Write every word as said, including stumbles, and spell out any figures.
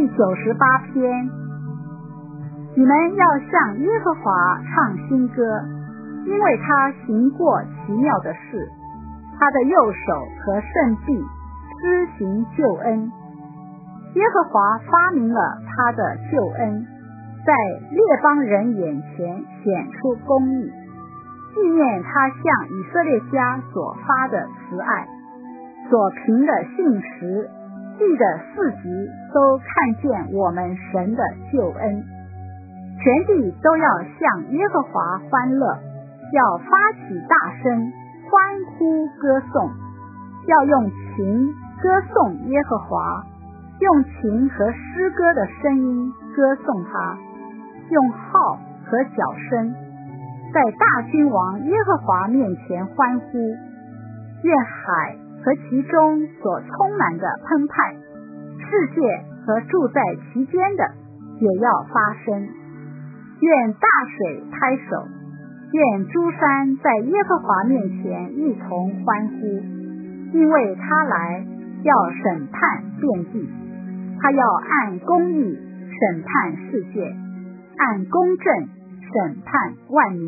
第九十八篇。你们要向耶和华唱新歌，因为他行过奇妙的事，他的右手和圣臂施行救恩。耶和华发明了他的救恩，在列邦人眼前显出公义，纪念他向以色列家所发的慈爱，所凭的信实，地的四极都看见我们神的救恩。全地都要向耶和华欢乐，要发起大声欢呼歌颂，要用琴歌颂耶和华，用琴和诗歌的声音歌颂他，用号和角声，在大君王耶和华面前欢呼。愿海和其中所充满的澎湃，世界和住在其间的也要发声。愿大水拍手，愿诸山在耶和华面前一同欢呼，因为他来要审判遍地，他要按公义审判世界，按公正审判万民。